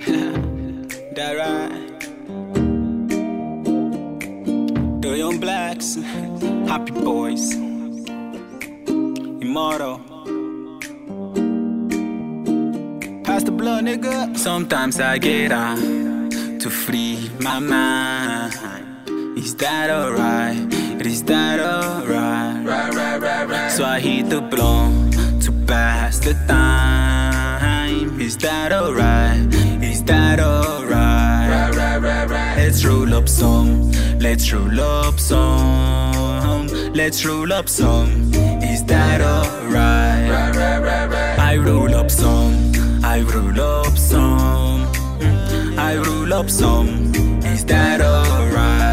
That right? The Young Blacks, Happy Boys, Immortal. Pass the blood, nigga. Sometimes I get out to free my mind. Is that alright? Is that alright? Right. So I hit the blunt to pass the time. Is that alright? Is that alright? Right. Let's roll up some. Let's roll up some. Let's roll up some. Is that alright? Right. I roll up some. I roll up some. I roll up some. Is that alright?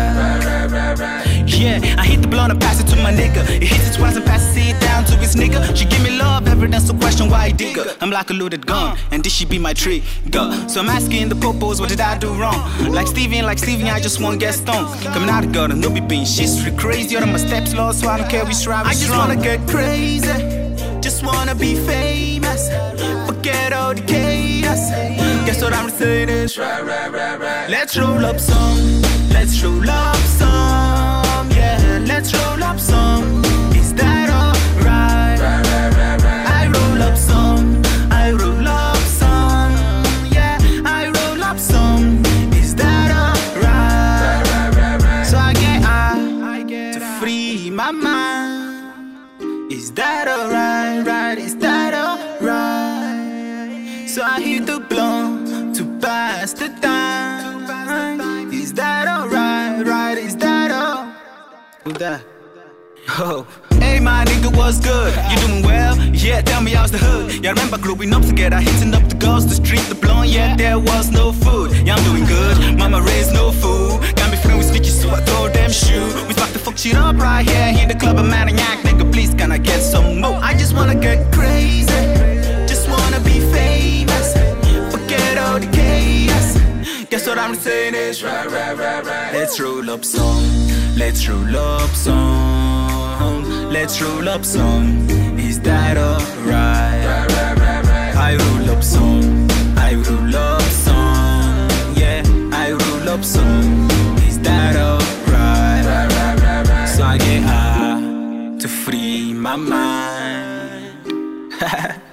Yeah, I hit the blunt and pass it to my nigga. It hits it twice and passes it down to his nigga. She give me love, evidence to question why I dig her. I'm like a loaded gun, and this she be my trigger. So I'm asking the popos, what did I do wrong? Like Stevie, I just want get stoned. Coming out of gutter, no be being shit's crazy. Out of my steps, Lord, so I don't care we strive. I just wanna get crazy, just wanna be famous. Forget all the chaos. Guess what I'm saying is let's roll up some. Let's roll up some. Yeah, let's roll up some. Is that alright? I roll up some. I roll up some. Yeah, I roll up some. Is that alright? So I get out to free my mind. Is that alright? Right? Is that alright? So I hit the blunt to pass the time. Is that alright? Right? Is that all? Who that? Oh. Hey, my nigga, what's good? You doing well? Yeah, tell me how's the hood? Yeah, I remember growing up together, hitting up the girls, the street, the blunt. Yeah, there was no food. Yeah, I'm doing good. Mama raised no food. Got me friends with snitches, so I told them shoot. We spark the fuck shit up right here in the club of Maniac. Nigga, please, can I get some more? I just wanna get crazy. Just wanna be famous. Forget all the chaos. Guess what I'm saying is let's roll up some. Let's roll up some. Let's roll up some. Is that alright? I roll up some. I roll up some. Yeah, I roll up some. Is that alright? So I get out to free my mind.